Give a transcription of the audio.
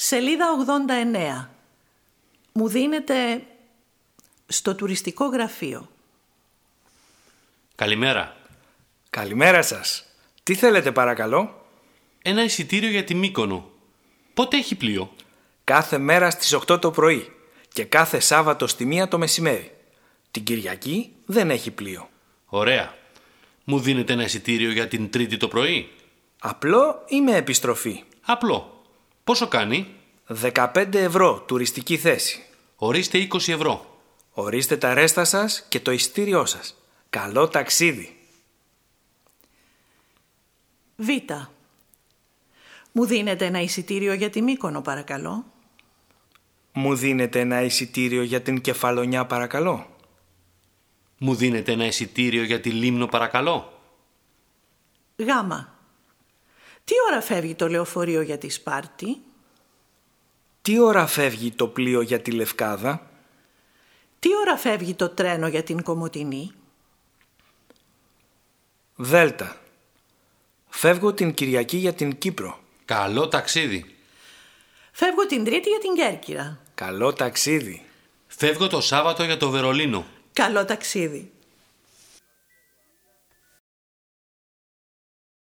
Σελίδα 89. Μου δίνετε στο τουριστικό γραφείο. Καλημέρα. Καλημέρα σας. Τι θέλετε παρακαλώ? Ένα εισιτήριο για τη Μύκονο. Πότε έχει πλοίο? Κάθε μέρα στις 8 το πρωί και κάθε Σάββατο στη 1 το μεσημέρι. Την Κυριακή δεν έχει πλοίο. Ωραία. Μου δίνετε ένα εισιτήριο για την Τρίτη το πρωί? Απλό ή με επιστροφή? Απλό. Πόσο κάνει? 15 ευρώ τουριστική θέση. Ορίστε 20 ευρώ. Ορίστε τα ρέστα σας και το εισιτήριό σας. Καλό ταξίδι. Β. Μου δίνετε ένα εισιτήριο για τη Μύκονο παρακαλώ. Μου δίνετε ένα εισιτήριο για την Κεφαλονιά παρακαλώ. Μου δίνετε ένα εισιτήριο για τη Λίμνο παρακαλώ. Γ. Τι ώρα φεύγει το λεωφορείο για τη Σπάρτη? Τι ώρα φεύγει το πλοίο για τη Λευκάδα? Τι ώρα φεύγει το τρένο για την Κομοτηνή? Δ. Φεύγω την Κυριακή για την Κύπρο. Καλό ταξίδι. Φεύγω την Τρίτη για την Κέρκυρα. Καλό ταξίδι. Φεύγω το Σάββατο για το Βερολίνο. Καλό ταξίδι.